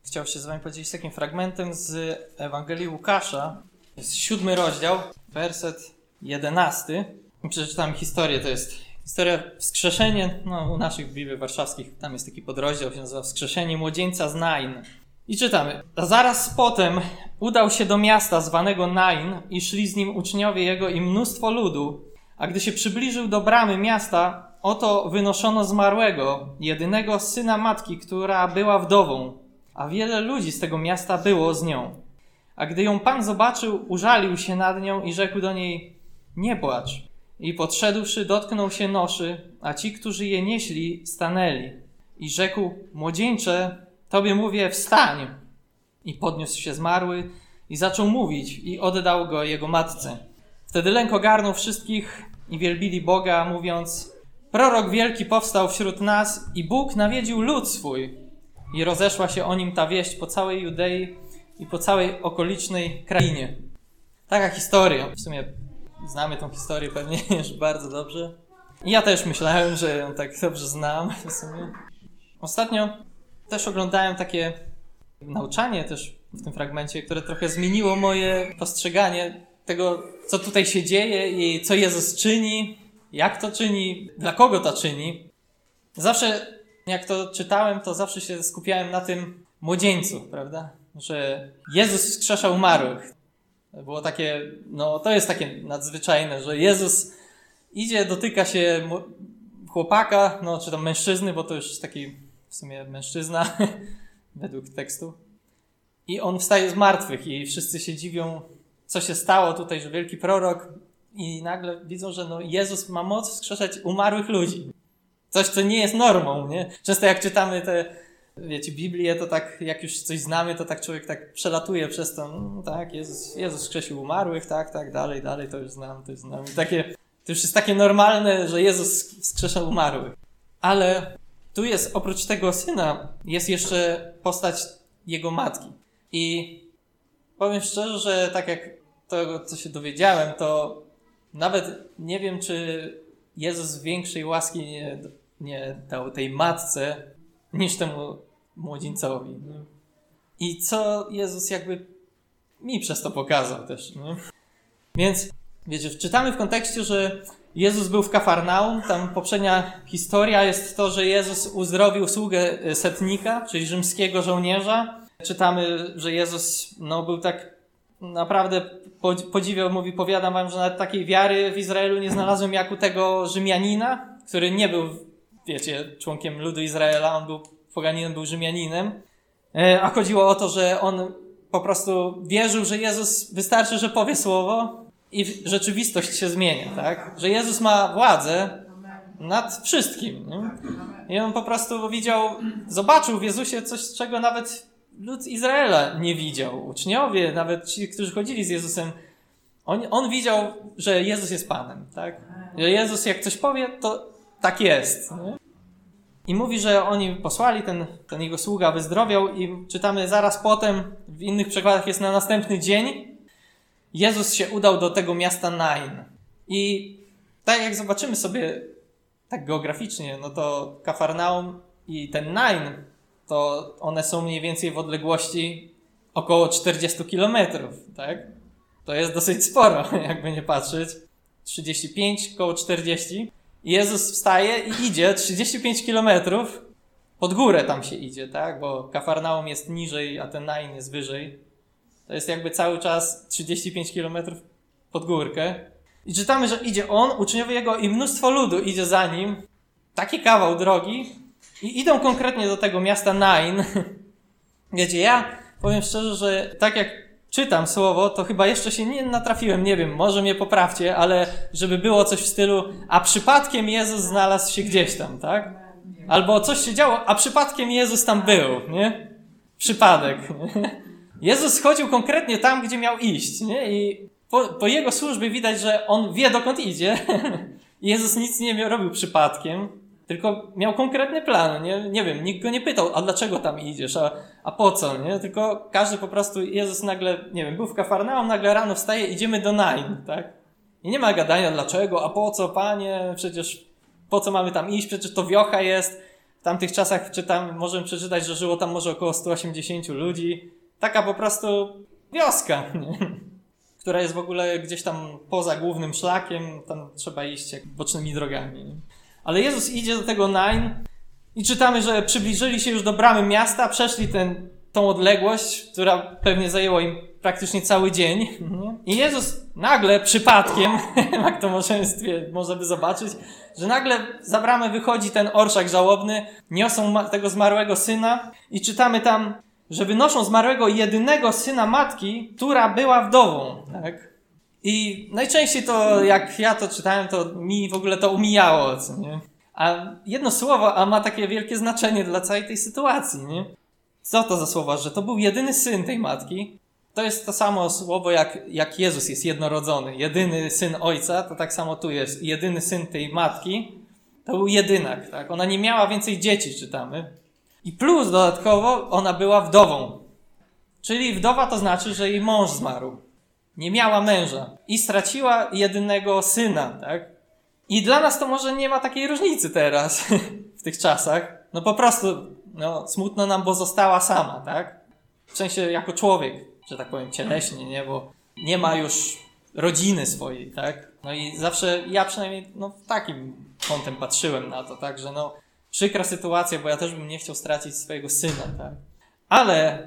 chciał się z wami podzielić takim fragmentem z Ewangelii Łukasza. Jest 7 rozdział, werset 11. I przeczytam historię, to jest historia wskrzeszenie, u naszych Bibliach warszawskich, tam jest taki podrozdział, się nazywa Wskrzeszenie młodzieńca z Nain. I czytamy. A zaraz potem udał się do miasta zwanego Nain i szli z nim uczniowie jego i mnóstwo ludu. A gdy się przybliżył do bramy miasta, oto wynoszono zmarłego, jedynego syna matki, która była wdową, a wiele ludzi z tego miasta było z nią. A gdy ją Pan zobaczył, użalił się nad nią i rzekł do niej: nie płacz. I podszedłszy, dotknął się noszy, a ci, którzy je nieśli, stanęli. I rzekł: młodzieńcze, tobie mówię, wstań. I podniósł się zmarły i zaczął mówić i oddał go jego matce. Wtedy lęk ogarnął wszystkich i wielbili Boga, mówiąc: prorok wielki powstał wśród nas i Bóg nawiedził lud swój. I rozeszła się o nim ta wieść po całej Judei i po całej okolicznej krainie. Taka historia. W sumie znamy tą historię pewnie już bardzo dobrze. I ja też myślałem, że ją tak dobrze znam w sumie. Ostatnio też oglądałem takie nauczanie też w tym fragmencie, które trochę zmieniło moje postrzeganie tego, co tutaj się dzieje i co Jezus czyni, jak to czyni, dla kogo to czyni. Zawsze, jak to czytałem, to zawsze się skupiałem na tym młodzieńcu, prawda? Że Jezus wskrzeszał umarłych. To było takie, to jest takie nadzwyczajne, że Jezus idzie, dotyka się chłopaka, czy tam mężczyzny, bo to już jest taki w sumie mężczyzna według tekstu. I on wstaje z martwych i wszyscy się dziwią, co się stało tutaj, że wielki prorok, i nagle widzą, że Jezus ma moc wskrzeszać umarłych ludzi. Coś, co nie jest normą, nie? Często jak czytamy Biblię, to tak, jak już coś znamy, to tak człowiek tak przelatuje przez to, tak, Jezus wskrzesił umarłych, tak, dalej, to już znam. To już jest takie normalne, że Jezus wskrzeszał umarłych. Ale tu jest, oprócz tego syna, jest jeszcze postać jego matki. I powiem szczerze, że tak jak to, co się dowiedziałem, to nawet nie wiem, czy Jezus większej łaski nie dał tej matce niż temu młodzieńcowi. Nie? I co Jezus jakby mi przez to pokazał też. Nie? Więc wiecie, czytamy w kontekście, że Jezus był w Kafarnaum. Tam poprzednia historia jest to, że Jezus uzdrowił sługę setnika, czyli rzymskiego żołnierza. Czytamy, że Jezus był tak naprawdę podziwiał, mówi, powiadam wam, że nawet takiej wiary w Izraelu nie znalazłem jak u tego Rzymianina, który nie był, członkiem ludu Izraela, on był poganinem, był Rzymianinem, a chodziło o to, że on po prostu wierzył, że Jezus wystarczy, że powie słowo i rzeczywistość się zmienia, tak? Że Jezus ma władzę nad wszystkim, nie? I on po prostu zobaczył w Jezusie coś, czego nawet lud Izraela nie widział. Uczniowie, nawet ci, którzy chodzili z Jezusem, on widział, że Jezus jest Panem, tak? Że Jezus jak coś powie, to tak jest, nie? I mówi, że oni posłali, ten jego sługa wyzdrowiał i czytamy zaraz potem, w innych przekładach jest na następny dzień, Jezus się udał do tego miasta Nain. I tak jak zobaczymy sobie tak geograficznie, to Kafarnaum i ten Nain, to one są mniej więcej w odległości około 40 kilometrów, tak? To jest dosyć sporo, jakby nie patrzeć. 35, około 40. I Jezus wstaje i idzie 35 kilometrów. Pod górę tam się idzie, tak? Bo Kafarnaum jest niżej, a ten Nain jest wyżej. To jest jakby cały czas 35 kilometrów pod górkę. I czytamy, że idzie on, uczniowie jego i mnóstwo ludu idzie za nim. Taki kawał drogi. I idą konkretnie do tego miasta Nain. Wiecie, ja powiem szczerze, że tak jak czytam słowo, to chyba jeszcze się nie natrafiłem, nie wiem, może mnie poprawcie, ale żeby było coś w stylu, a przypadkiem Jezus znalazł się gdzieś tam, tak? Albo coś się działo, a przypadkiem Jezus tam był, nie? Przypadek, nie? Jezus chodził konkretnie tam, gdzie miał iść, nie? I po jego służbie widać, że on wie, dokąd idzie. Jezus nic nie robił przypadkiem, tylko miał konkretny plan, nie? Nie wiem, nikt go nie pytał, a dlaczego tam idziesz, a po co, nie? Tylko każdy po prostu, Jezus nagle, nie wiem, był w Kafarnaum, nagle rano wstaje, idziemy do Nain, tak? I nie ma gadania dlaczego, a po co, Panie, przecież po co mamy tam iść, przecież to wiocha jest, W tamtych czasach możemy przeczytać, że żyło tam może około 180 ludzi. Taka po prostu wioska, nie? Która jest w ogóle gdzieś tam poza głównym szlakiem. Tam trzeba iść bocznymi drogami. Nie? Ale Jezus idzie do tego Nain i czytamy, że przybliżyli się już do bramy miasta, przeszli tą odległość, która pewnie zajęła im praktycznie cały dzień. Nie? I Jezus nagle, przypadkiem, jak to możemy zobaczyć, że nagle za bramę wychodzi ten orszak żałobny, niosą tego zmarłego syna i czytamy tam, że wynoszą zmarłego jedynego syna matki, która była wdową. Tak? I najczęściej to, jak ja to czytałem, to mi w ogóle to umijało. Co nie? A jedno słowo ma takie wielkie znaczenie dla całej tej sytuacji. Nie? Co to za słowa? Że to był jedyny syn tej matki. To jest to samo słowo, jak Jezus jest jednorodzony. Jedyny syn ojca, to tak samo tu jest. Jedyny syn tej matki, to był jedynak. Tak? Ona nie miała więcej dzieci, czytamy. I plus dodatkowo ona była wdową. Czyli wdowa to znaczy, że jej mąż zmarł. Nie miała męża. I straciła jedynego syna. Tak? I dla nas to może nie ma takiej różnicy teraz, w tych czasach. No po prostu smutno nam, bo została sama. Tak? W sensie jako człowiek, że tak powiem, cieleśnie, nie? Bo nie ma już rodziny swojej, tak? No i zawsze, ja przynajmniej, w takim kątem patrzyłem na to, tak? Że przykra sytuacja, bo ja też bym nie chciał stracić swojego syna, tak? Ale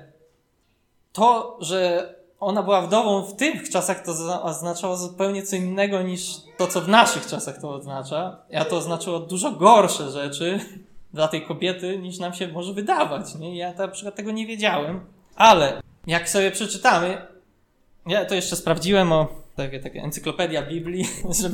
to, że ona była wdową w tych czasach, to oznaczało zupełnie co innego niż to, co w naszych czasach to oznacza. A to oznaczało dużo gorsze rzeczy dla tej kobiety, niż nam się może wydawać, nie? Ja na przykład tego nie wiedziałem. Ale jak sobie przeczytamy, ja to jeszcze sprawdziłem taka encyklopedia Biblii,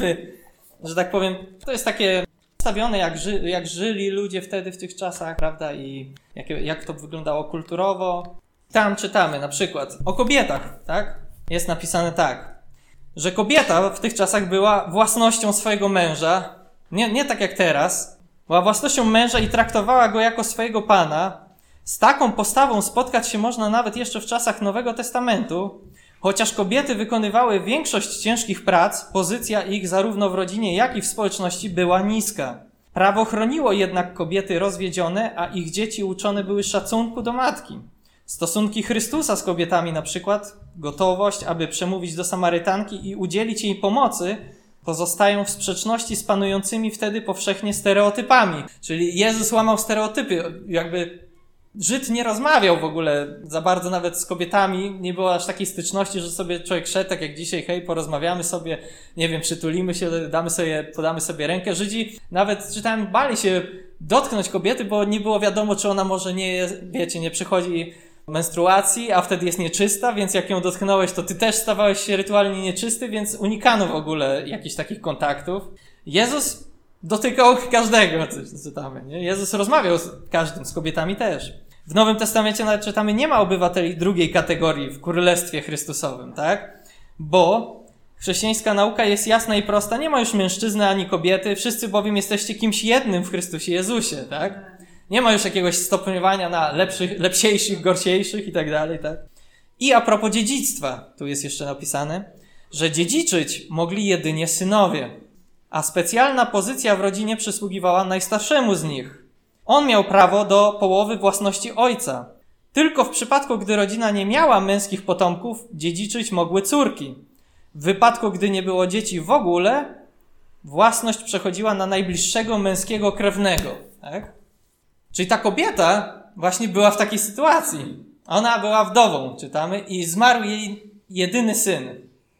że tak powiem, to jest takie przedstawione, jak żyli ludzie wtedy w tych czasach, prawda, i jak to wyglądało kulturowo. Tam czytamy na przykład o kobietach, tak? Jest napisane tak, że kobieta w tych czasach była własnością swojego męża, nie tak jak teraz, była własnością męża i traktowała go jako swojego pana. Z taką postawą spotkać się można nawet jeszcze w czasach Nowego Testamentu. Chociaż kobiety wykonywały większość ciężkich prac, pozycja ich zarówno w rodzinie, jak i w społeczności była niska. Prawo chroniło jednak kobiety rozwiedzione, a ich dzieci uczone były szacunku do matki. Stosunki Chrystusa z kobietami na przykład, gotowość, aby przemówić do Samarytanki i udzielić jej pomocy, pozostają w sprzeczności z panującymi wtedy powszechnie stereotypami. Czyli Jezus łamał stereotypy, jakby Żyd nie rozmawiał w ogóle za bardzo nawet z kobietami, nie było aż takiej styczności, że sobie człowiek szedł, tak jak dzisiaj, hej, porozmawiamy sobie, nie wiem, przytulimy się, podamy sobie rękę. Żydzi nawet, czytałem, bali się dotknąć kobiety, bo nie było wiadomo, czy ona może nie jest, wiecie, nie przychodzi menstruacji, a wtedy jest nieczysta, więc jak ją dotknąłeś, to ty też stawałeś się rytualnie nieczysty, więc unikano w ogóle jakichś takich kontaktów. Jezus dotykał każdego, czytamy, nie? Jezus rozmawiał z każdym, z kobietami też. W Nowym Testamencie nawet czytamy, nie ma obywateli drugiej kategorii w Królestwie Chrystusowym, tak? Bo chrześcijańska nauka jest jasna i prosta, nie ma już mężczyzny ani kobiety, wszyscy bowiem jesteście kimś jednym w Chrystusie Jezusie, tak? Nie ma już jakiegoś stopniowania na lepsiejszych, gorsiejszych i tak dalej, tak? I a propos dziedzictwa, tu jest jeszcze napisane, że dziedziczyć mogli jedynie synowie, a specjalna pozycja w rodzinie przysługiwała najstarszemu z nich. On miał prawo do połowy własności ojca. Tylko w przypadku, gdy rodzina nie miała męskich potomków, dziedziczyć mogły córki. W wypadku, gdy nie było dzieci w ogóle, własność przechodziła na najbliższego męskiego krewnego. Tak? Czyli ta kobieta właśnie była w takiej sytuacji. Ona była wdową, czytamy, i zmarł jej jedyny syn.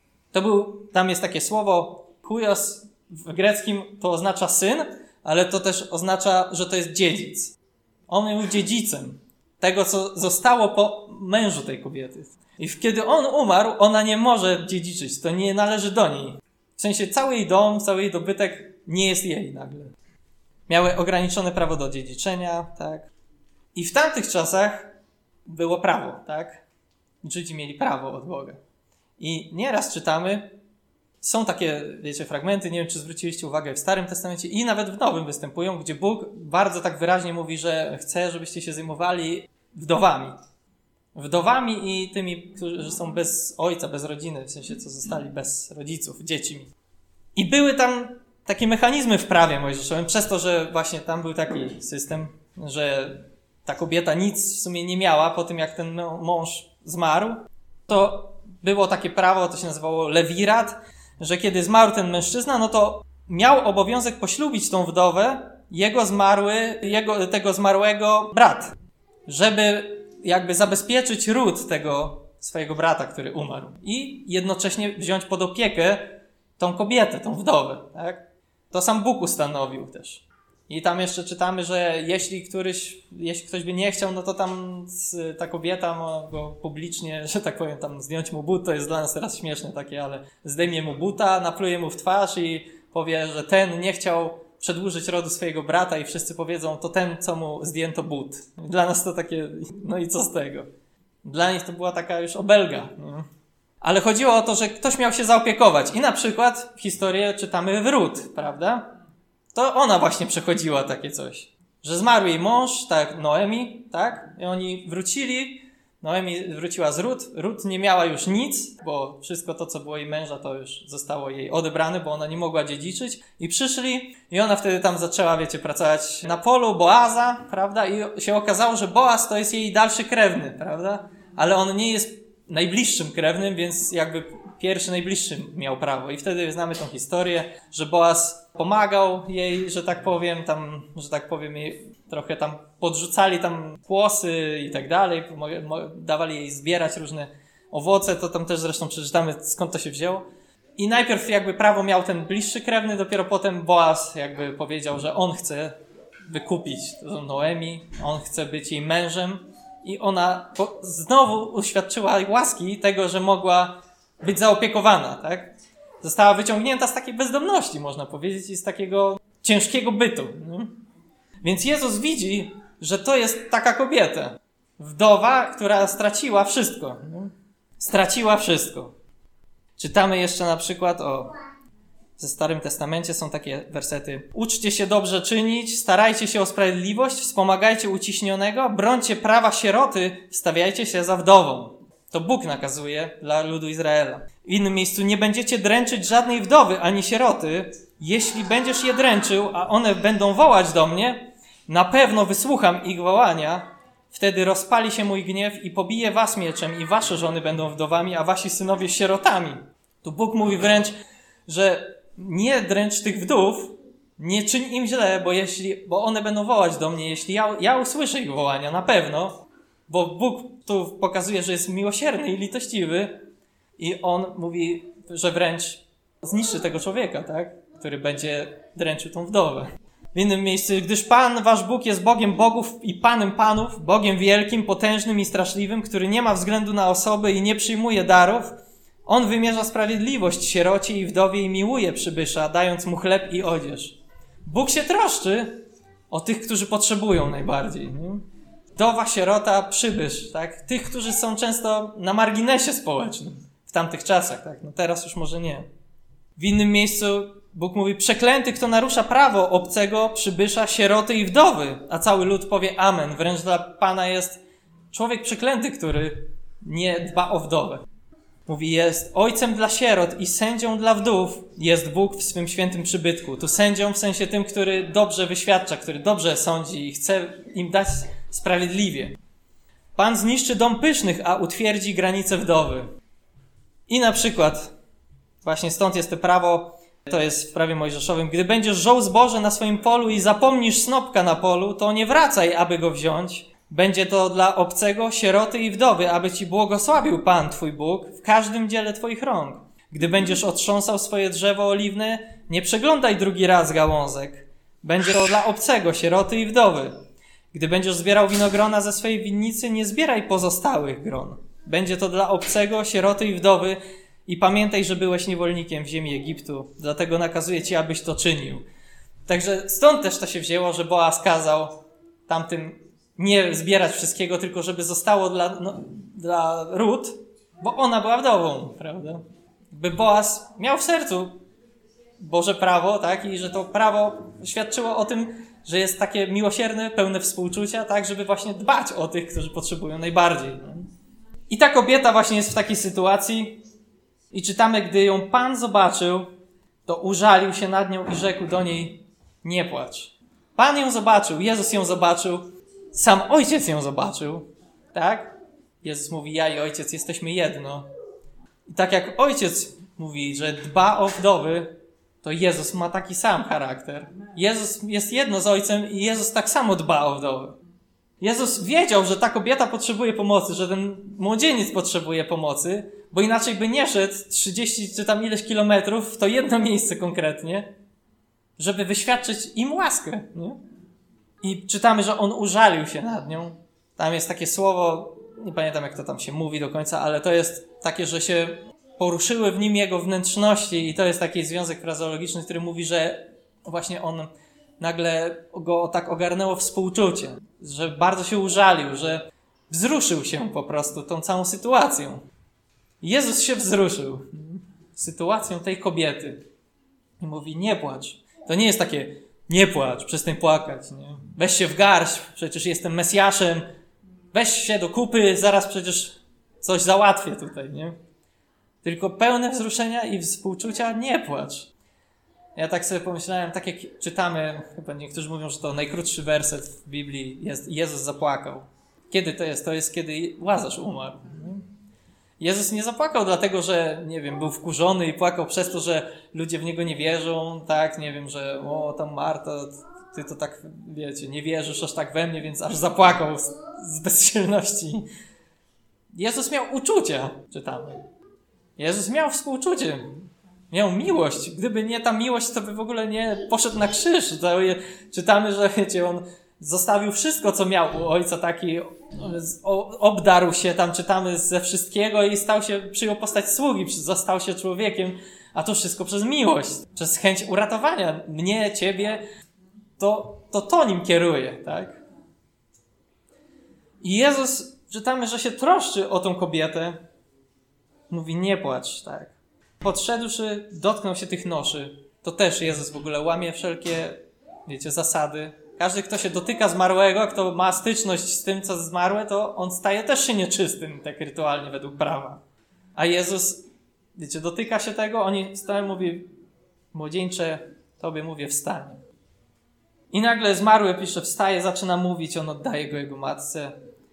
Tam jest takie słowo huios w greckim, to oznacza syn, ale to też oznacza, że to jest dziedzic. On był dziedzicem tego, co zostało po mężu tej kobiety. I kiedy on umarł, ona nie może dziedziczyć. To nie należy do niej. W sensie cały jej dom, cały jej dobytek nie jest jej nagle. Miały ograniczone prawo do dziedziczenia, tak? I w tamtych czasach było prawo, tak? Żydzi mieli prawo od Boga. I nieraz czytamy, są takie, wiecie, fragmenty, nie wiem, czy zwróciliście uwagę, w Starym Testamencie i nawet w Nowym występują, gdzie Bóg bardzo tak wyraźnie mówi, że chce, żebyście się zajmowali wdowami. Wdowami i tymi, którzy są bez ojca, bez rodziny, w sensie, co zostali bez rodziców, dziećmi. I były tam takie mechanizmy w prawie mojżeszowym, przez to, że właśnie tam był taki system, że ta kobieta nic w sumie nie miała po tym, jak ten mąż zmarł, to było takie prawo, to się nazywało lewirat, że kiedy zmarł ten mężczyzna, no to miał obowiązek poślubić tą wdowę tego zmarłego brat, żeby jakby zabezpieczyć ród tego swojego brata, który umarł i jednocześnie wziąć pod opiekę tą kobietę, tą wdowę, tak? To sam Bóg ustanowił też. I tam jeszcze czytamy, że jeśli ktoś by nie chciał, no to tam ta kobieta ma go publicznie, że tak powiem, tam zdjąć mu but, to jest dla nas teraz śmieszne takie, ale zdejmie mu buta, napluje mu w twarz i powie, że ten nie chciał przedłużyć rodu swojego brata i wszyscy powiedzą, to ten, co mu zdjęto but. Dla nas to takie, no i co z tego? Dla nich to była taka już obelga. Nie? Ale chodziło o to, że ktoś miał się zaopiekować. I na przykład historię czytamy w Rut, prawda? To ona właśnie przechodziła takie coś. Że zmarł jej mąż, tak, Noemi, tak? I oni wrócili. Noemi wróciła z Rut. Rut nie miała już nic, bo wszystko to, co było jej męża, to już zostało jej odebrane, bo ona nie mogła dziedziczyć. I przyszli i ona wtedy tam zaczęła, wiecie, pracować na polu Boaza, prawda? I się okazało, że Boaz to jest jej dalszy krewny, prawda? Ale on nie jest najbliższym krewnym, więc jakby pierwszy najbliższy miał prawo. I wtedy znamy tą historię, że Boaz pomagał jej, że tak powiem, jej trochę tam podrzucali tam kłosy i tak dalej, dawali jej zbierać różne owoce, to tam też zresztą przeczytamy, skąd to się wzięło. I najpierw jakby prawo miał ten bliższy krewny, dopiero potem Boaz jakby powiedział, że on chce wykupić tą Noemi, on chce być jej mężem i ona znowu uświadczyła łaski tego, że mogła być zaopiekowana, tak? Została wyciągnięta z takiej bezdomności, można powiedzieć, i z takiego ciężkiego bytu. Nie? Więc Jezus widzi, że to jest taka kobieta. Wdowa, która straciła wszystko. Nie? Straciła wszystko. Czytamy jeszcze na przykład ze Starym Testamencie są takie wersety. Uczcie się dobrze czynić, starajcie się o sprawiedliwość, wspomagajcie uciśnionego, brońcie prawa sieroty, wstawiajcie się za wdową. To Bóg nakazuje dla ludu Izraela. W innym miejscu nie będziecie dręczyć żadnej wdowy ani sieroty. Jeśli będziesz je dręczył, a one będą wołać do mnie, na pewno wysłucham ich wołania. Wtedy rozpali się mój gniew i pobije was mieczem i wasze żony będą wdowami, a wasi synowie sierotami. Tu Bóg mówi wręcz, że nie dręcz tych wdów, nie czyń im źle, bo one będą wołać do mnie, jeśli ja usłyszę ich wołania, na pewno. Bo Bóg tu pokazuje, że jest miłosierny i litościwy i On mówi, że wręcz zniszczy tego człowieka, tak? Który będzie dręczył tą wdowę. W innym miejscu, gdyż Pan, wasz Bóg, jest Bogiem bogów i Panem panów, Bogiem wielkim, potężnym i straszliwym, który nie ma względu na osoby i nie przyjmuje darów. On wymierza sprawiedliwość sierocie i wdowie i miłuje przybysza, dając mu chleb i odzież. Bóg się troszczy o tych, którzy potrzebują najbardziej. Nie? Wdowa, sierota, przybysz, tak? Tych, którzy są często na marginesie społecznym w tamtych czasach, tak? No teraz już może nie. W innym miejscu Bóg mówi, przeklęty, kto narusza prawo obcego, przybysza, sieroty i wdowy, a cały lud powie amen. Wręcz dla Pana jest człowiek przeklęty, który nie dba o wdowę. Mówi, jest ojcem dla sierot i sędzią dla wdów jest Bóg w swym świętym przybytku. Tu sędzią w sensie tym, który dobrze wyświadcza, który dobrze sądzi i chce im dać sprawiedliwie. Pan zniszczy dom pysznych, a utwierdzi granice wdowy. I na przykład, właśnie stąd jest to prawo, to jest w prawie mojżeszowym, gdy będziesz żął zboże na swoim polu i zapomnisz snopka na polu, to nie wracaj, aby go wziąć. Będzie to dla obcego, sieroty i wdowy, aby ci błogosławił Pan, twój Bóg, w każdym dziele twoich rąk. Gdy będziesz otrząsał swoje drzewo oliwne, nie przeglądaj drugi raz gałązek. Będzie to dla obcego, sieroty i wdowy. Gdy będziesz zbierał winogrona ze swojej winnicy, nie zbieraj pozostałych gron. Będzie to dla obcego, sieroty i wdowy. I pamiętaj, że byłeś niewolnikiem w ziemi Egiptu. Dlatego nakazuję ci, abyś to czynił. Także stąd też to się wzięło, że Boaz kazał tamtym nie zbierać wszystkiego, tylko żeby zostało dla Rut, bo ona była wdową, prawda? By Boaz miał w sercu Boże prawo, tak? I że to prawo świadczyło o tym, że jest takie miłosierne, pełne współczucia, tak? Żeby właśnie dbać o tych, którzy potrzebują najbardziej. Nie? I ta kobieta właśnie jest w takiej sytuacji i czytamy, gdy ją Pan zobaczył, to użalił się nad nią i rzekł do niej, nie płacz. Pan ją zobaczył, Jezus ją zobaczył, sam Ojciec ją zobaczył, tak? Jezus mówi, ja i Ojciec jesteśmy jedno. I tak jak Ojciec mówi, że dba o wdowy, to Jezus ma taki sam charakter. Jezus jest jedno z Ojcem i Jezus tak samo dba o wdowy. Jezus wiedział, że ta kobieta potrzebuje pomocy, że ten młodzieniec potrzebuje pomocy, bo inaczej by nie szedł 30 czy tam ileś kilometrów w to jedno miejsce konkretnie, żeby wyświadczyć im łaskę. Nie? I czytamy, że on użalił się nad nią. Tam jest takie słowo, nie pamiętam jak to tam się mówi do końca, ale to jest takie, że się poruszyły w nim jego wnętrzności i to jest taki związek frazeologiczny, który mówi, że właśnie on nagle go tak ogarnęło współczucie, że bardzo się użalił, że wzruszył się po prostu tą całą sytuacją. Jezus się wzruszył sytuacją tej kobiety i mówi, nie płacz. To nie jest takie, nie płacz, przestań płakać. Nie? Weź się w garść, przecież jestem Mesjaszem. Weź się do kupy, zaraz przecież coś załatwię tutaj. Nie? Tylko pełne wzruszenia i współczucia, nie płacz. Ja tak sobie pomyślałem, tak jak czytamy, chyba niektórzy mówią, że to najkrótszy werset w Biblii jest Jezus zapłakał. Kiedy to jest? To jest, kiedy Łazarz umarł. Jezus nie zapłakał dlatego, że, nie wiem, był wkurzony i płakał przez to, że ludzie w Niego nie wierzą, tak, nie wiem, że tam Marta, ty to tak, wiecie, nie wierzysz aż tak we mnie, więc aż zapłakał z bezsilności. Jezus miał uczucia, czytamy. Jezus miał współczucie. Miał miłość. Gdyby nie ta miłość, to by w ogóle nie poszedł na krzyż. Czytamy, że wiecie, on zostawił wszystko, co miał u Ojca, taki obdarł się, tam czytamy ze wszystkiego i przyjął postać sługi, został się człowiekiem, a to wszystko przez miłość, przez chęć uratowania mnie, ciebie, to nim kieruje, tak? I Jezus, czytamy, że się troszczy o tą kobietę, mówi, nie płacz, tak? Podszedłszy, dotknął się tych noszy. To też Jezus w ogóle łamie wszelkie, wiecie, zasady. Każdy, kto się dotyka zmarłego, kto ma styczność z tym, co zmarłe, to on staje też się nieczystym, tak rytualnie według prawa. A Jezus, wiecie, dotyka się tego, oni stają, mówi, młodzieńcze, tobie mówię, wstań. I nagle zmarły, wstaje, zaczyna mówić, on oddaje go jego matce.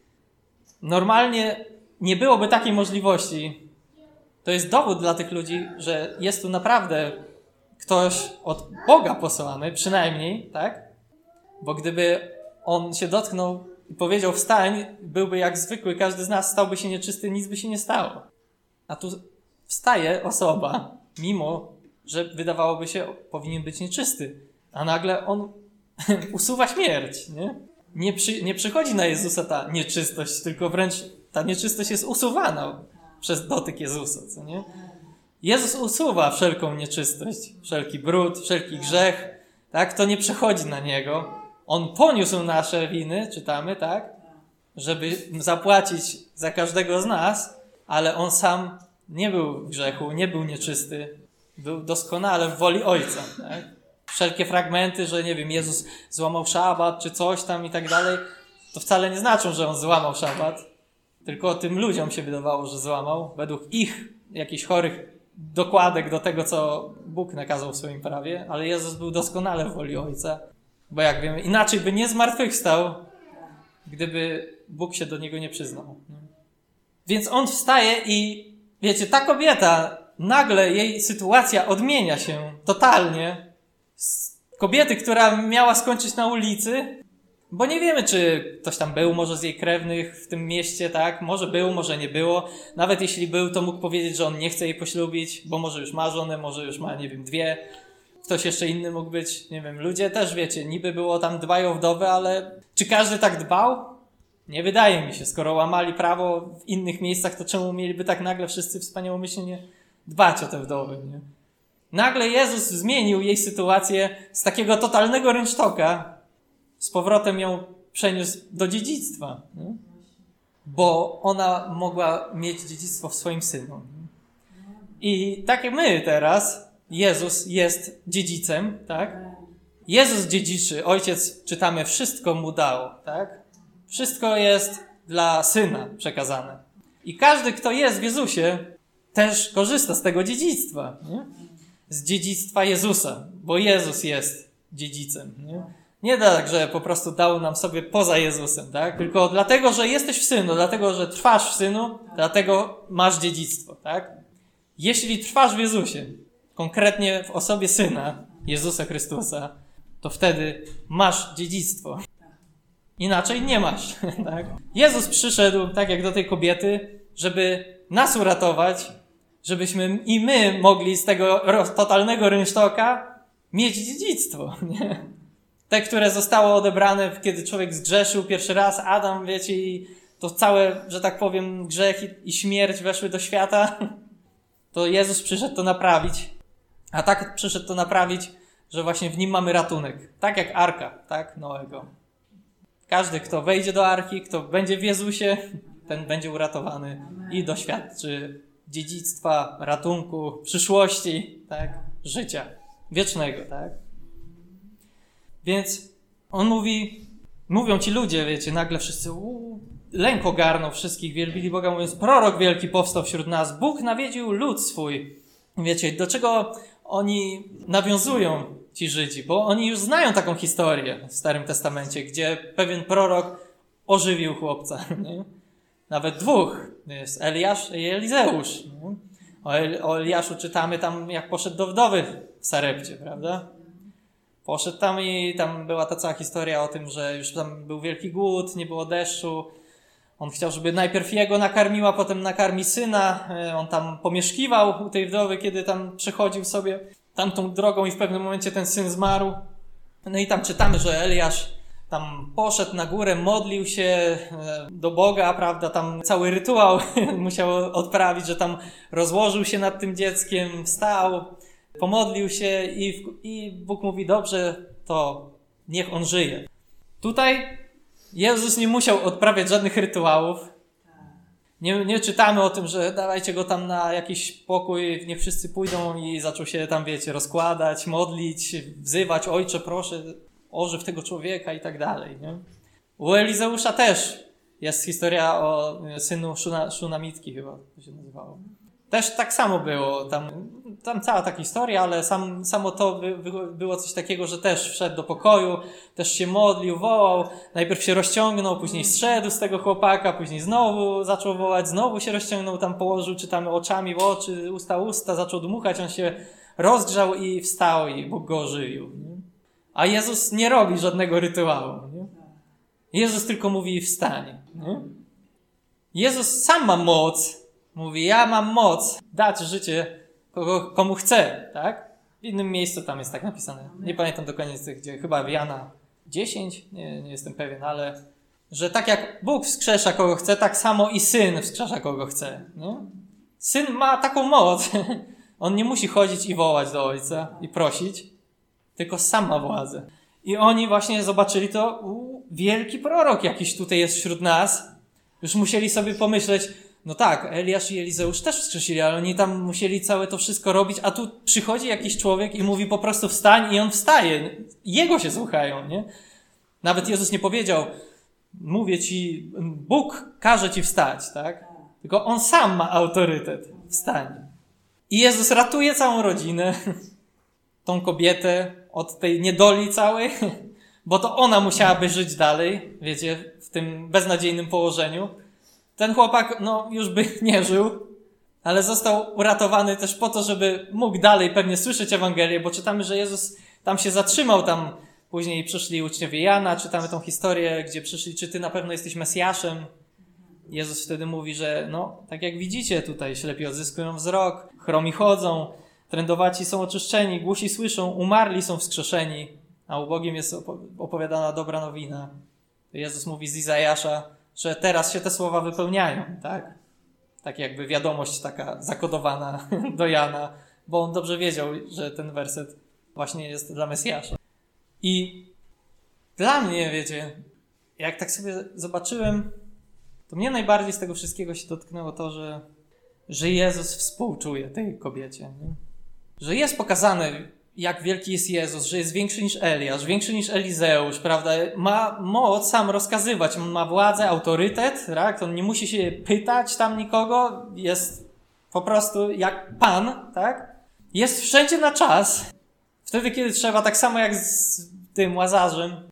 Normalnie nie byłoby takiej możliwości. To jest dowód dla tych ludzi, że jest tu naprawdę ktoś od Boga posłany, przynajmniej, tak? Bo gdyby on się dotknął i powiedział wstań, byłby jak zwykły, każdy z nas stałby się nieczysty, nic by się nie stało. A tu wstaje osoba, mimo że wydawałoby się, powinien być nieczysty. A nagle on usuwa śmierć, nie? Nie przychodzi na Jezusa ta nieczystość, tylko wręcz ta nieczystość jest usuwana przez dotyk Jezusa, co nie? Jezus usuwa wszelką nieczystość, wszelki brud, wszelki grzech, tak? To nie przechodzi na Niego. On poniósł nasze winy, czytamy, tak? Żeby zapłacić za każdego z nas, ale On sam nie był w grzechu, nie był nieczysty. Był doskonale w woli Ojca, tak? Wszelkie fragmenty, że nie wiem, Jezus złamał szabat, czy coś tam i tak dalej, to wcale nie znaczą, że On złamał szabat. Tylko tym ludziom się wydawało, że złamał, według ich jakichś chorych dokładek do tego, co Bóg nakazał w swoim prawie, ale Jezus był doskonale w woli Ojca, bo jak wiemy, inaczej by nie zmartwychwstał, gdyby Bóg się do Niego nie przyznał. Więc On wstaje i wiecie, ta kobieta, nagle jej sytuacja odmienia się totalnie z kobiety, która miała skończyć na ulicy, bo nie wiemy, czy ktoś tam był, może z jej krewnych w tym mieście, tak? Może był, może nie było. Nawet jeśli był, to mógł powiedzieć, że on nie chce jej poślubić, bo może już ma żonę, może już ma, nie wiem, 2. Ktoś jeszcze inny mógł być, nie wiem, ludzie też, wiecie, niby było tam dbają o wdowę, ale czy każdy tak dbał? Nie wydaje mi się. Skoro łamali prawo w innych miejscach, to czemu mieliby tak nagle wszyscy wspaniałomyślnie dbać o te wdowy, nie? Nagle Jezus zmienił jej sytuację z takiego totalnego rynsztoka, z powrotem ją przeniósł do dziedzictwa, nie? Bo ona mogła mieć dziedzictwo w swoim synu. I tak jak my teraz, Jezus jest dziedzicem, tak? Jezus dziedziczy, Ojciec, czytamy, wszystko mu dał, tak? Wszystko jest dla Syna przekazane. I każdy, kto jest w Jezusie, też korzysta z tego dziedzictwa, nie? Z dziedzictwa Jezusa, bo Jezus jest dziedzicem, nie? Nie tak, że po prostu dał nam sobie poza Jezusem, tak? Tylko dlatego, że jesteś w Synu, dlatego, że trwasz w Synu, dlatego masz dziedzictwo, tak? Jeśli trwasz w Jezusie, konkretnie w osobie Syna, Jezusa Chrystusa, to wtedy masz dziedzictwo. Inaczej nie masz, tak? Jezus przyszedł, tak jak do tej kobiety, żeby nas uratować, żebyśmy i my mogli z tego totalnego rynsztoka mieć dziedzictwo, nie? Te, które zostało odebrane, kiedy człowiek zgrzeszył pierwszy raz, Adam, wiecie, i to całe, że tak powiem, grzech i śmierć weszły do świata, to Jezus przyszedł to naprawić. A tak przyszedł to naprawić, że właśnie w nim mamy ratunek. Tak jak Arka, tak? Noego. Każdy, kto wejdzie do Arki, kto będzie w Jezusie, ten będzie uratowany i doświadczy dziedzictwa, ratunku, przyszłości, tak? Życia wiecznego, tak? Więc on mówią ci ludzie, wiecie, nagle wszyscy lęk ogarnął wszystkich, wielbili Boga, mówiąc, prorok wielki powstał wśród nas, Bóg nawiedził lud swój. Wiecie, do czego oni nawiązują, ci Żydzi? Bo oni już znają taką historię w Starym Testamencie, gdzie pewien prorok ożywił chłopca, nie? Nawet dwóch, jest Eliasz i Elizeusz. Nie? O Eliaszu czytamy tam, jak poszedł do wdowy w Sarepcie, prawda? Poszedł tam i tam była ta cała historia o tym, że już tam był wielki głód, nie było deszczu. On chciał, żeby najpierw jego nakarmiła, potem nakarmi syna. On tam pomieszkiwał u tej wdowy, kiedy tam przechodził sobie tamtą drogą i w pewnym momencie ten syn zmarł. No i tam czytamy, że Eliasz tam poszedł na górę, modlił się do Boga, prawda, tam cały rytuał musiał odprawić, że tam rozłożył się nad tym dzieckiem, wstał, pomodlił się i Bóg mówi, dobrze, to niech on żyje. Tutaj Jezus nie musiał odprawiać żadnych rytuałów. Nie czytamy o tym, że dawajcie go tam na jakiś pokój, niech wszyscy pójdą i zaczął się tam, wiecie, rozkładać, modlić, wzywać, ojcze, proszę, ożyw tego człowieka i tak dalej, nie? U Elizeusza też jest historia o synu Szunamitki chyba, to się nazywało. Też tak samo było, tam cała taka historia, ale samo to było coś takiego, że też wszedł do pokoju, też się modlił, wołał, najpierw się rozciągnął, później zszedł z tego chłopaka, później znowu zaczął wołać, znowu się rozciągnął, tam położył, czytamy oczami w oczy, usta, zaczął dmuchać, on się rozgrzał i wstał i Bóg go ożywił. Nie? A Jezus nie robi żadnego rytuału. Nie? Jezus tylko mówi wstań. Nie? Jezus sam ma moc. Mówi, ja mam moc dać życie komu chcę, tak? W innym miejscu tam jest tak napisane. Nie pamiętam dokładnie, gdzie chyba w Jana 10, nie jestem pewien, ale że tak jak Bóg wskrzesza kogo chce, tak samo i Syn wskrzesza kogo chce. Nie? Syn ma taką moc. On nie musi chodzić i wołać do Ojca i prosić, tylko sam ma władzę. I oni właśnie zobaczyli to, wielki prorok jakiś tutaj jest wśród nas. Już musieli sobie pomyśleć, no tak, Eliasz i Elizeusz też wskrzesili, ale oni tam musieli całe to wszystko robić, a tu przychodzi jakiś człowiek i mówi po prostu wstań i on wstaje. Jego się słuchają, nie? Nawet Jezus nie powiedział, mówię ci, Bóg każe ci wstać, tak? Tylko on sam ma autorytet. Wstań. I Jezus ratuje całą rodzinę, tą kobietę od tej niedoli całej, bo to ona musiałaby żyć dalej, wiecie, w tym beznadziejnym położeniu. Ten chłopak, już by nie żył, ale został uratowany też po to, żeby mógł dalej pewnie słyszeć Ewangelię, bo czytamy, że Jezus tam się zatrzymał, tam później przyszli uczniowie Jana, czytamy tą historię, gdzie przyszli, czy ty na pewno jesteś Mesjaszem? Jezus wtedy mówi, że tak jak widzicie tutaj, ślepi odzyskują wzrok, chromi chodzą, trędowaci są oczyszczeni, głusi słyszą, umarli są wskrzeszeni, a ubogim jest opowiadana dobra nowina. Jezus mówi z Izajasza, że teraz się te słowa wypełniają, tak? Tak jakby wiadomość taka zakodowana do Jana, bo on dobrze wiedział, że ten werset właśnie jest dla Mesjasza. I dla mnie, wiecie, jak tak sobie zobaczyłem, to mnie najbardziej z tego wszystkiego się dotknęło to, że Jezus współczuje tej kobiecie. Nie? Że jest pokazane, jak wielki jest Jezus, że jest większy niż Eliasz, większy niż Elizeusz, prawda? Ma moc sam rozkazywać, on ma władzę, autorytet, tak? On nie musi się pytać tam nikogo, jest po prostu jak Pan, tak? Jest wszędzie na czas, wtedy kiedy trzeba, tak samo jak z tym Łazarzem.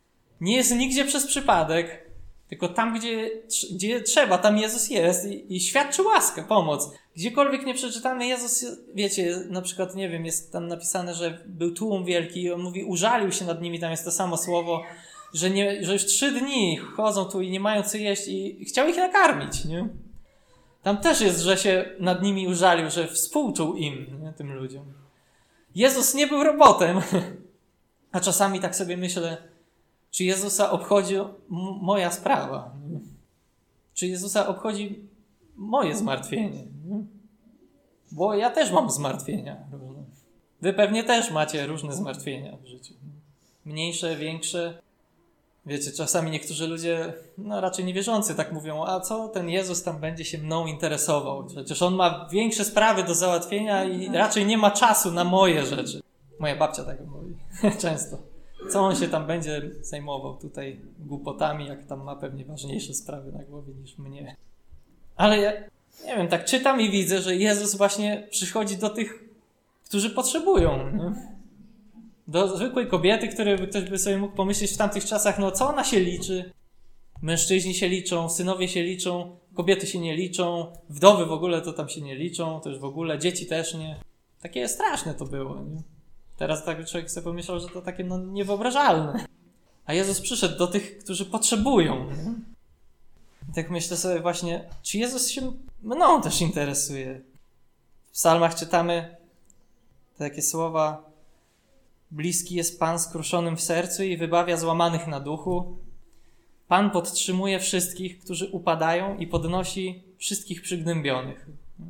nie jest nigdzie przez przypadek, tylko tam, gdzie trzeba, tam Jezus jest i świadczy łaskę, pomoc. Gdziekolwiek nie przeczytamy, Jezus, wiecie, na przykład, nie wiem, jest tam napisane, że był tłum wielki i on mówi, użalił się nad nimi, tam jest to samo słowo, że już 3 dni chodzą tu i nie mają co jeść i chciał ich nakarmić, nie? Tam też jest, że się nad nimi użalił, że współczuł im, nie? Tym ludziom. Jezus nie był robotem. A czasami tak sobie myślę, czy Jezusa obchodzi moja sprawa? Nie? Czy Jezusa obchodzi moje zmartwienie? Nie? Bo ja też mam zmartwienia różne. Wy pewnie też macie różne zmartwienia w życiu. Mniejsze, większe. Wiecie, czasami niektórzy ludzie, raczej niewierzący tak mówią, a co ten Jezus tam będzie się mną interesował? Przecież on ma większe sprawy do załatwienia i raczej nie ma czasu na moje rzeczy. Moja babcia tak mówi często. Co on się tam będzie zajmował tutaj głupotami, jak tam ma pewnie ważniejsze sprawy na głowie niż mnie. Ale ja, nie wiem, tak czytam i widzę, że Jezus właśnie przychodzi do tych, którzy potrzebują, nie? Do zwykłej kobiety, ktoś by sobie mógł pomyśleć w tamtych czasach, co ona się liczy? Mężczyźni się liczą, synowie się liczą, kobiety się nie liczą, wdowy w ogóle to tam się nie liczą, to już w ogóle, dzieci też nie. Takie straszne to było, nie? Teraz tak człowiek sobie pomyślał, że to takie niewyobrażalne. A Jezus przyszedł do tych, którzy potrzebują, nie? I tak myślę sobie właśnie, czy Jezus się mną też interesuje? W psalmach czytamy takie słowa: bliski jest Pan skruszonym w sercu i wybawia złamanych na duchu. Pan podtrzymuje wszystkich, którzy upadają i podnosi wszystkich przygnębionych.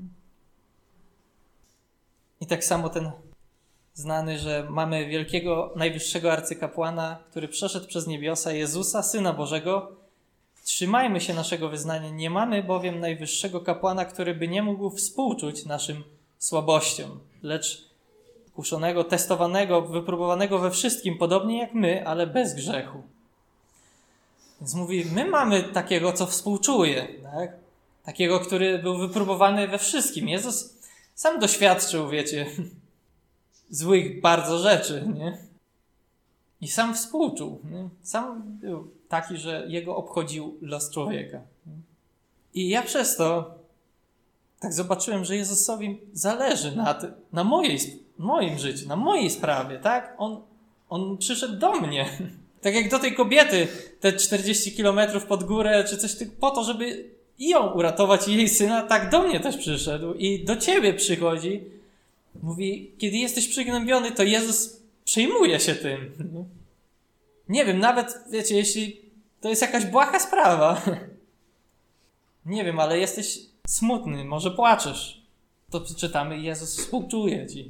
I tak samo ten znany, że mamy wielkiego, najwyższego arcykapłana, który przeszedł przez niebiosa, Jezusa, Syna Bożego. Trzymajmy się naszego wyznania. Nie mamy bowiem najwyższego kapłana, który by nie mógł współczuć naszym słabościom, lecz kuszonego, testowanego, wypróbowanego we wszystkim, podobnie jak my, ale bez grzechu. Więc mówi, my mamy takiego, co współczuje, tak? Takiego, który był wypróbowany we wszystkim. Jezus sam doświadczył, wiecie, złych bardzo rzeczy, nie? I sam współczuł, nie? Sam był taki, że jego obchodził los człowieka. I ja przez to tak zobaczyłem, że Jezusowi zależy na moim życiu, na mojej sprawie, tak? On przyszedł do mnie. Tak jak do tej kobiety, te 40 kilometrów pod górę, czy coś po to, żeby i ją uratować, i jej syna, tak do mnie też przyszedł. I do ciebie przychodzi. Mówi, kiedy jesteś przygnębiony, to Jezus przejmuje się tym. Nie wiem, nawet, wiecie, jeśli to jest jakaś błaha sprawa. Nie wiem, ale jesteś smutny, może płaczesz. To przeczytamy, Jezus współczuje ci.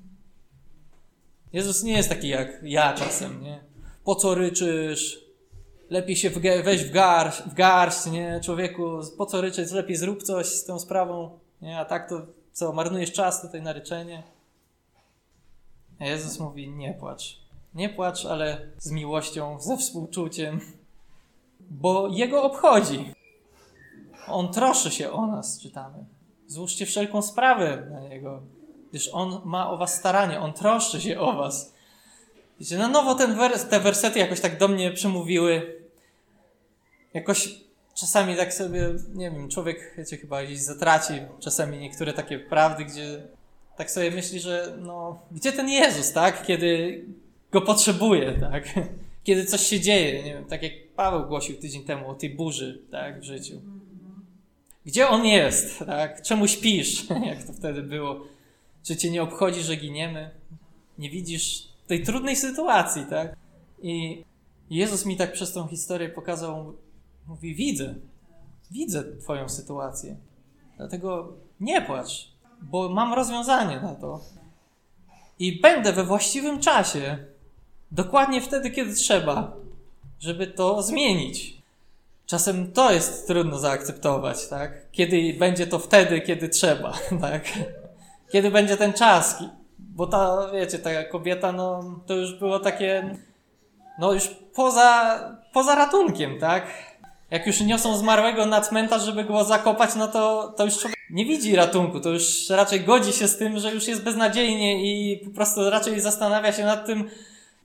Jezus nie jest taki jak ja czasem, nie? Po co ryczysz? Lepiej się weź w garść, nie? Człowieku, po co ryczeć? Lepiej zrób coś z tą sprawą, nie? A tak to co, marnujesz czas tutaj na ryczenie? A Jezus mówi, nie płacz. Nie płacz, ale z miłością, ze współczuciem, bo Jego obchodzi. On troszczy się o nas, czytamy. Złóżcie wszelką sprawę na Niego, gdyż On ma o was staranie, On troszczy się o was. Wiecie, na nowo te wersety jakoś tak do mnie przemówiły. Jakoś czasami tak sobie, nie wiem, człowiek, wiecie, chyba gdzieś zatraci czasami niektóre takie prawdy, gdzie tak sobie myśli, że gdzie ten Jezus, tak? Kiedy Go potrzebuje, tak? Kiedy coś się dzieje, nie wiem, tak jak Paweł głosił tydzień temu o tej burzy, tak, w życiu. Gdzie On jest, tak? Czemu śpisz, jak to wtedy było? Czy cię nie obchodzi, że giniemy? Nie widzisz tej trudnej sytuacji, tak? I Jezus mi tak przez tą historię pokazał, mówi, widzę twoją sytuację. Dlatego nie płacz, bo mam rozwiązanie na to. I będę we właściwym czasie, dokładnie wtedy, kiedy trzeba, żeby to zmienić. Czasem to jest trudno zaakceptować, tak? Kiedy będzie to wtedy, kiedy trzeba, tak? Kiedy będzie ten czas, bo ta, wiecie, ta kobieta, to już było takie, już poza ratunkiem, tak? Jak już niosą zmarłego na cmentarz, żeby go zakopać, to już człowiek nie widzi ratunku, to już raczej godzi się z tym, że już jest beznadziejnie i po prostu raczej zastanawia się nad tym,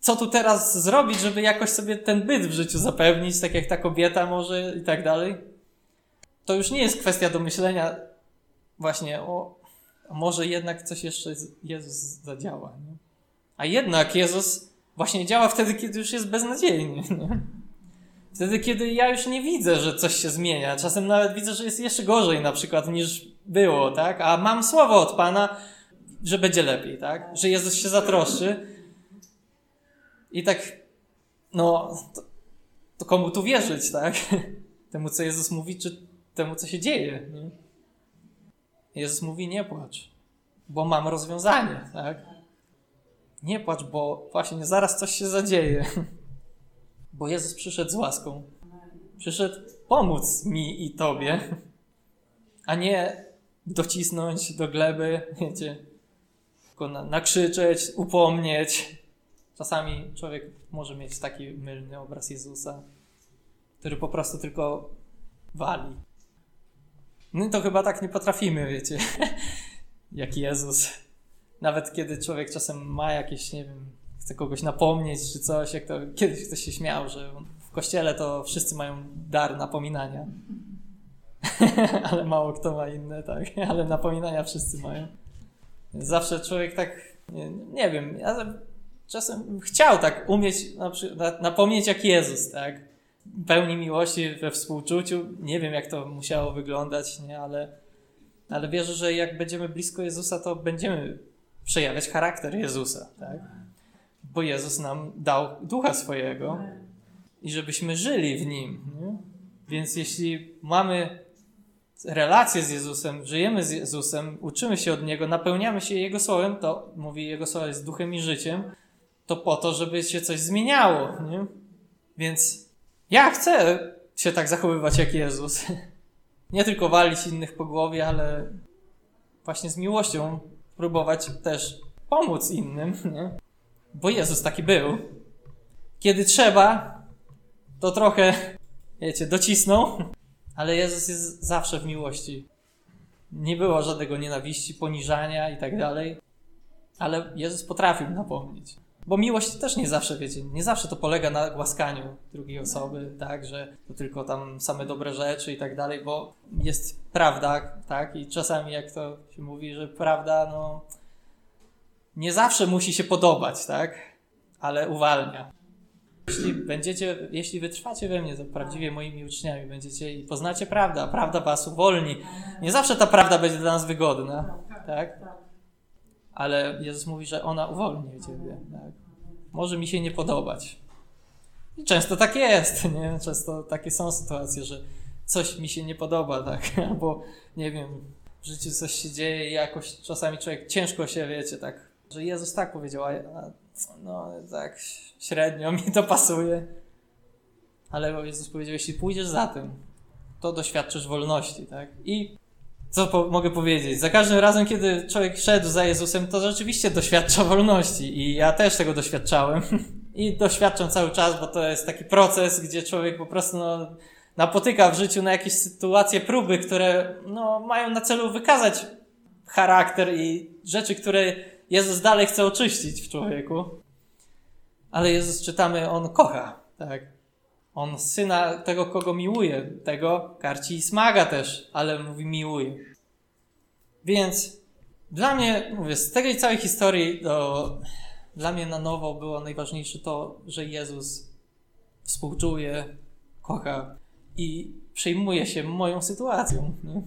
co tu teraz zrobić, żeby jakoś sobie ten byt w życiu zapewnić, tak jak ta kobieta może i tak dalej. To już nie jest kwestia do myślenia właśnie a może jednak coś jeszcze Jezus zadziała. Nie? A jednak Jezus właśnie działa wtedy, kiedy już jest beznadziejnie. Nie? Wtedy, kiedy ja już nie widzę, że coś się zmienia. Czasem nawet widzę, że jest jeszcze gorzej na przykład niż było, tak? A mam słowo od Pana, że będzie lepiej, tak? Że Jezus się zatroszczy. I tak, to komu tu wierzyć, tak? Temu, co Jezus mówi, czy temu, co się dzieje, nie? Jezus mówi, nie płacz, bo mam rozwiązanie, tak? Nie płacz, bo właśnie zaraz coś się zadzieje. Bo Jezus przyszedł z łaską. Przyszedł pomóc mi i tobie, a nie docisnąć do gleby, wiecie, tylko nakrzyczeć, upomnieć. Czasami człowiek może mieć taki mylny obraz Jezusa, który po prostu tylko wali. No to chyba tak nie potrafimy, wiecie, jak Jezus. Nawet kiedy człowiek czasem ma jakieś, nie wiem, chce kogoś napomnieć czy coś, jak to kiedyś ktoś się śmiał, że w kościele to wszyscy mają dar napominania. Ale mało kto ma inne, tak. Ale napominania wszyscy mają. Zawsze człowiek tak, nie wiem, ja czasem chciał tak umieć napomnieć jak Jezus, tak. Pełni miłości, we współczuciu. Nie wiem, jak to musiało wyglądać, nie, ale wierzę, że jak będziemy blisko Jezusa, to będziemy przejawiać charakter Jezusa, tak? Bo Jezus nam dał Ducha swojego i żebyśmy żyli w Nim. Nie? Więc jeśli mamy relację z Jezusem, żyjemy z Jezusem, uczymy się od Niego, napełniamy się Jego Słowem, to mówi Jego Słowo jest duchem i życiem, to po to, żeby się coś zmieniało. Nie? Więc ja chcę się tak zachowywać jak Jezus. Nie tylko walić innych po głowie, ale właśnie z miłością próbować też pomóc innym, nie? Bo Jezus taki był. Kiedy trzeba, to trochę, wiecie, docisnął, ale Jezus jest zawsze w miłości. Nie było żadnego nienawiści, poniżania i tak dalej, ale Jezus potrafił napomnieć. Bo miłość też nie zawsze, wiecie, nie zawsze to polega na głaskaniu drugiej osoby, tak, że to tylko tam same dobre rzeczy i tak dalej, bo jest prawda, tak, i czasami jak to się mówi, że prawda, nie zawsze musi się podobać, tak, ale uwalnia. Jeśli wytrwacie we mnie, to prawdziwie moimi uczniami będziecie i poznacie prawdę, a prawda was uwolni. Nie zawsze ta prawda będzie dla nas wygodna, tak? Ale Jezus mówi, że ona uwolni ciebie, tak? Może mi się nie podobać. I często tak jest, nie? Często takie są sytuacje, że coś mi się nie podoba, tak? Albo, nie wiem, w życiu coś się dzieje i jakoś czasami człowiek ciężko się, wiecie, tak, że Jezus tak powiedział, a tak średnio mi to pasuje. Ale Jezus powiedział, jeśli pójdziesz za tym, to doświadczysz wolności, tak? I co mogę powiedzieć? Za każdym razem, kiedy człowiek szedł za Jezusem, to rzeczywiście doświadcza wolności. I ja też tego doświadczałem. I doświadczam cały czas, bo to jest taki proces, gdzie człowiek po prostu napotyka w życiu na jakieś sytuacje, próby, które mają na celu wykazać charakter i rzeczy, które Jezus dalej chce oczyścić w człowieku. Ale Jezus, czytamy, On kocha, tak? On Syna, tego kogo miłuje, tego karci i smaga też, ale mówi miłuje. Więc dla mnie, mówię, z tej całej historii dla mnie na nowo było najważniejsze to, że Jezus współczuje, kocha i przejmuje się moją sytuacją, nie?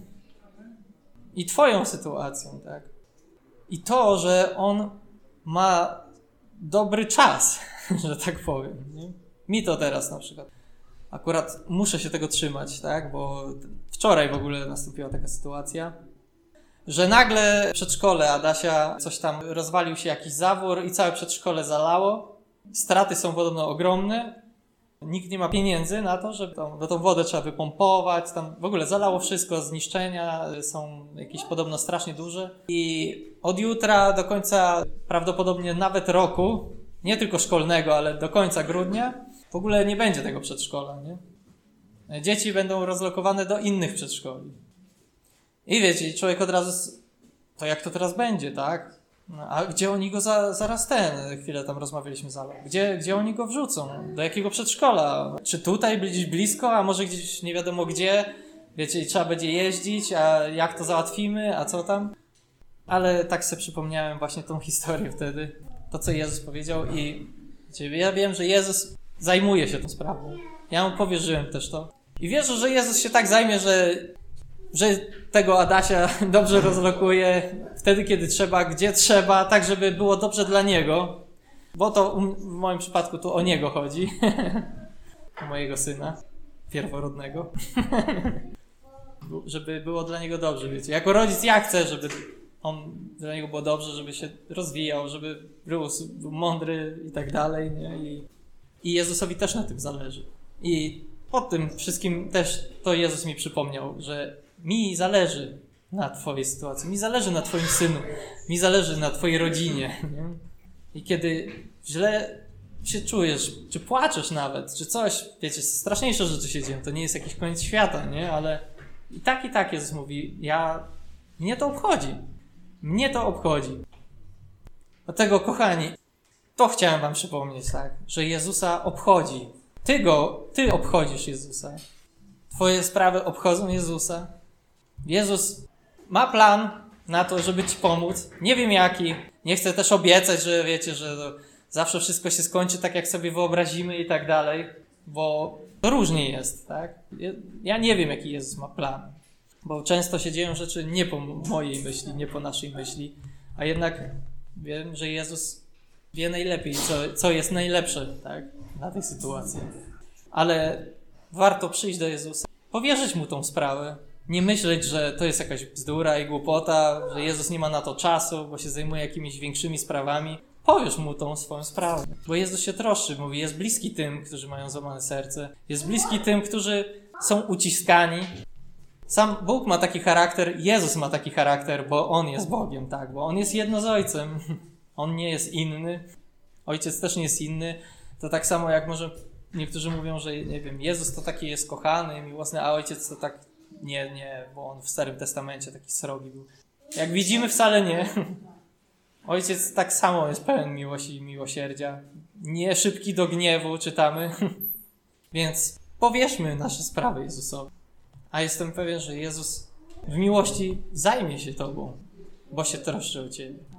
I twoją sytuacją, tak? I to, że On ma dobry czas, że tak powiem, nie? Mi to teraz na przykład. Akurat muszę się tego trzymać, tak? Bo wczoraj w ogóle nastąpiła taka sytuacja, że nagle w przedszkole Adasia coś tam rozwalił się jakiś zawór i całe przedszkole zalało. Straty są podobno ogromne. Nikt nie ma pieniędzy na to, żeby tą wodę trzeba wypompować. Tam w ogóle zalało wszystko, zniszczenia są jakieś podobno strasznie duże. I od jutra do końca prawdopodobnie nawet roku, nie tylko szkolnego, ale do końca grudnia, w ogóle nie będzie tego przedszkola, nie? Dzieci będą rozlokowane do innych przedszkoli. I wiecie, człowiek od razu, to jak to teraz będzie, tak? No, a gdzie oni go zaraz chwilę tam rozmawialiśmy z Alą, gdzie oni go wrzucą? Do jakiego przedszkola? Czy tutaj, gdzieś blisko, a może gdzieś nie wiadomo gdzie? Wiecie, trzeba będzie jeździć, a jak to załatwimy, a co tam? Ale tak sobie przypomniałem właśnie tą historię wtedy, to co Jezus powiedział i wiecie, ja wiem, że Jezus zajmuje się tą sprawą. Ja mu powierzyłem też to. I wierzę, że Jezus się tak zajmie, że tego Adasia dobrze rozlokuje wtedy, kiedy trzeba, gdzie trzeba, tak żeby było dobrze dla niego. Bo to w moim przypadku tu o niego chodzi. O mojego syna pierworodnego. Żeby było dla niego dobrze, wiecie. Jako rodzic ja chcę, żeby dla niego było dobrze, żeby się rozwijał, żeby był mądry i tak dalej, nie? I Jezusowi też na tym zależy. I po tym wszystkim też to Jezus mi przypomniał, że mi zależy na twojej sytuacji, mi zależy na twoim synu, mi zależy na twojej rodzinie. Nie? I kiedy źle się czujesz, czy płaczesz nawet, czy coś, wiecie, straszniejsze rzeczy się dzieją, to nie jest jakiś koniec świata, nie? Ale i tak Jezus mówi, mnie to obchodzi. Mnie to obchodzi. Dlatego, kochani, to chciałem wam przypomnieć, tak, że Jezusa obchodzi. Ty obchodzisz Jezusa. Twoje sprawy obchodzą Jezusa. Jezus ma plan na to, żeby ci pomóc. Nie wiem jaki. Nie chcę też obiecać, że wiecie, że zawsze wszystko się skończy tak, jak sobie wyobrazimy i tak dalej, bo to różnie jest, tak? Ja nie wiem, jaki Jezus ma plan, bo często się dzieją rzeczy nie po mojej myśli, nie po naszej myśli, a jednak wiem, że Jezus wie najlepiej, co jest najlepsze, tak? Na tej sytuacji. Ale warto przyjść do Jezusa, powierzyć Mu tą sprawę, nie myśleć, że to jest jakaś bzdura i głupota, że Jezus nie ma na to czasu, bo się zajmuje jakimiś większymi sprawami. Powierz Mu tą swoją sprawę, bo Jezus się troszczy, mówi, jest bliski tym, którzy mają złamane serce, jest bliski tym, którzy są uciskani. Sam Bóg ma taki charakter, Jezus ma taki charakter, bo On jest Bogiem, tak, bo On jest jedno z Ojcem. On nie jest inny. Ojciec też nie jest inny. To tak samo jak może niektórzy mówią, że nie wiem, Jezus to taki jest kochany, miłosny, a Ojciec to tak nie, bo On w Starym Testamencie taki srogi był. Jak widzimy, wcale nie. Ojciec tak samo jest pełen miłości i miłosierdzia. Nie szybki do gniewu, czytamy. Więc powierzmy nasze sprawy Jezusowi. A jestem pewien, że Jezus w miłości zajmie się tobą, bo się troszczy o ciebie.